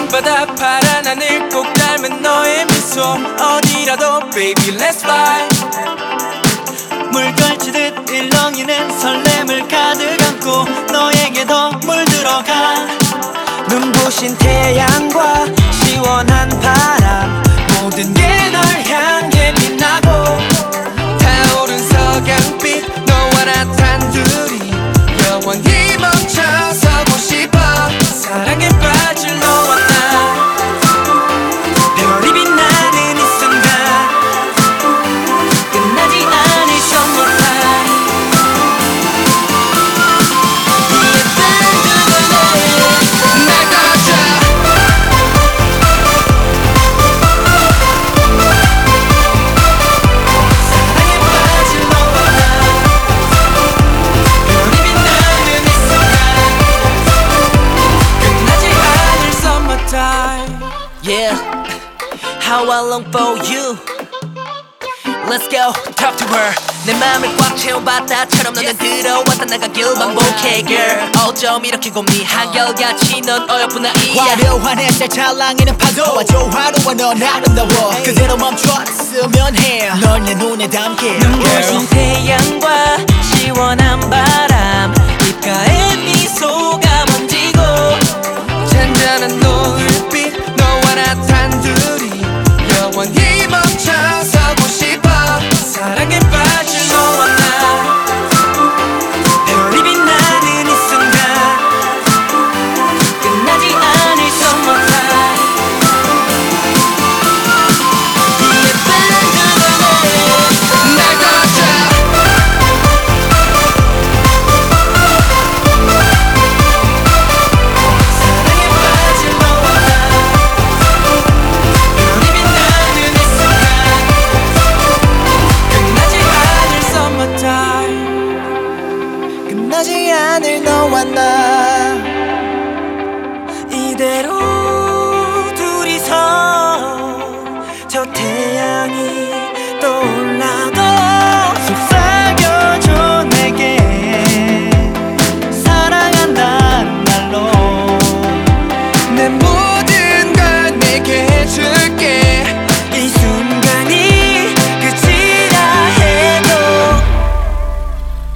바다 파란 하늘 꼭 닮은 너의 미소 어디라도 baby let's fly. 물결치듯 일렁이는 설렘을 가득 안고 너에게도 물들어가. 눈부신 태양과 시원한 바람 모든 게 널 향해 빛나고 타오른 서강빛 너와 나 단둘이 영원히 멈춰서고 싶어. 사랑에 빠질 너와 나 별이 빛나는 이 순간 끝나지 않을 summer time. 이 예쁜 그날에 날 꺼져. 사랑에 빠질 너와 나 별이 빛나는 이 순간 끝나지 않을 summer time. Yeah, how I long for you. Let's go, talk to her. 내 맘을 꽉 채운 바다처럼 너는 들어왔다 나가길 반복해 girl. 어쩜 이렇게 고민이 한결같이 넌 어여쁜 아이야. 화려한 햇살 찰랑이는 파도와 조화로워 넌 아름다워. 그대로 멈췄으면 해 널 내 눈에 담게. 눈부신 태양과 시원한 바람 입가에 미소가 번지고 잔잔한 노을빛 너와 나 단둘이 영원히 멈춰서고 싶어. 사랑에 빠질 너와 나 별이 빛나는 이 순간 끝나지 않을 summer time. 이 예쁜 그날에 날 꺼져. 사랑에 빠질 너와 나 별이 빛나는 이 순간 끝나지 않을 summer time. 끝나지 않을 너와 나 이대로 둘이서 저 태양이 떠올라도 속삭여줘 내게 사랑한다는 말로. 내 모든 걸 내게 해줄게. 이 순간이 끝이라 해도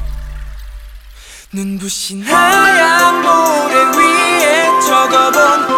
눈부신 하얀 모래 위에 적어본